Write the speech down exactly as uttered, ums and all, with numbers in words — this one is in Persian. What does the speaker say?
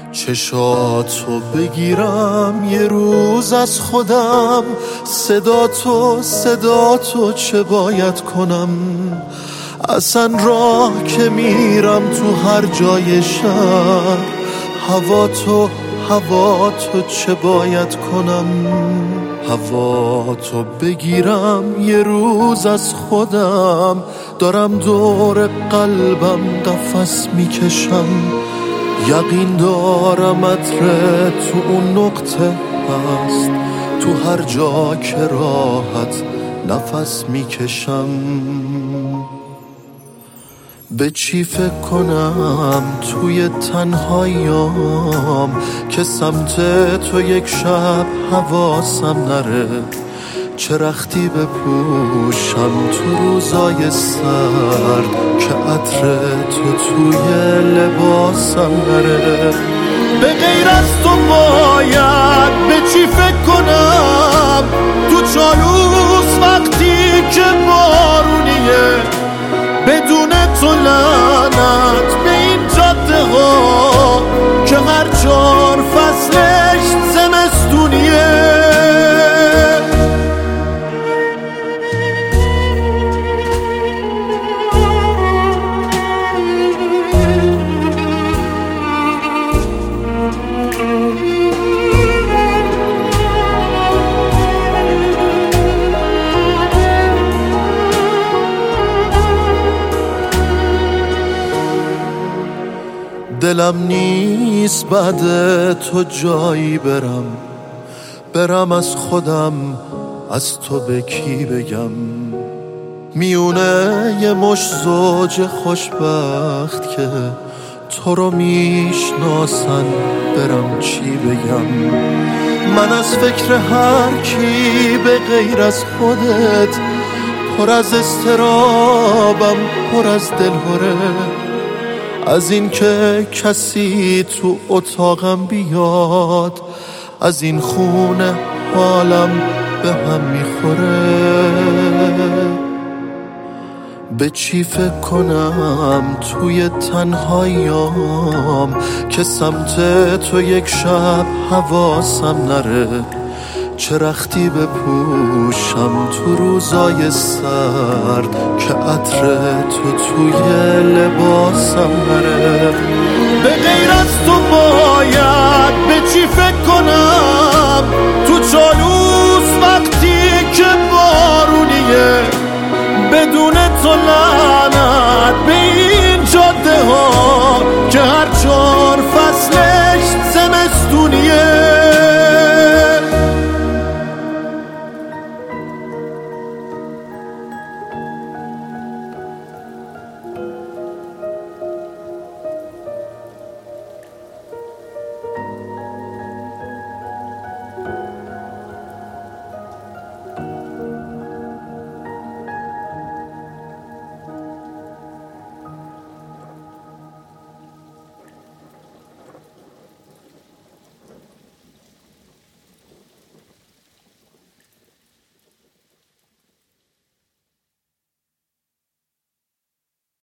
چشاتو بگیرم یه روز از خودم، صدا تو صدا تو چه باید کنم؟ اصلا راه که میرم تو هر جای شهر، هوا تو هوا تو چه باید کنم؟ هوا تو بگیرم یه روز از خودم، دارم دور قلبم قفس میکشم، یقین دارم عطر تو اون نقطه هست، تو هر جا که راحت نفس میکشم. به چی فکر کنم توی تنهاییام که سمت تو یک شب حواسم نره؟ چه رختی بپوشم تو روزای سرد که عطر تو توی لباسم نره؟ به غیر از تو باید به چی فکر کنم تو چالوس وقتی که بارونیه؟ بدون تو لعنت به این جاده ها که هر چهار فصلش زمستونیه. دلم نیست بعد تو جایی برم، برم از خودم، از تو به کی بگم؟ میونه یه مش زوج خوشبخت که تو رو میشناسن، برم چی بگم؟ من از فکر هر کی به غیر از خودت پر از اضطرابم، پر از دلهره، از این که کسی تو اتاقم بیاد، از این خونه حالم به هم میخوره. به چی فکر کنم توی تنهاییام که سمت تو یک شب حواسم نره؟ چه رختی بپوشم تو روزای سرد که عطر تو توی لباسم نره؟ به غیر از تو باید به چی فکر کنم تو چالوس وقتی که بارونیه؟ بدون تو لعنت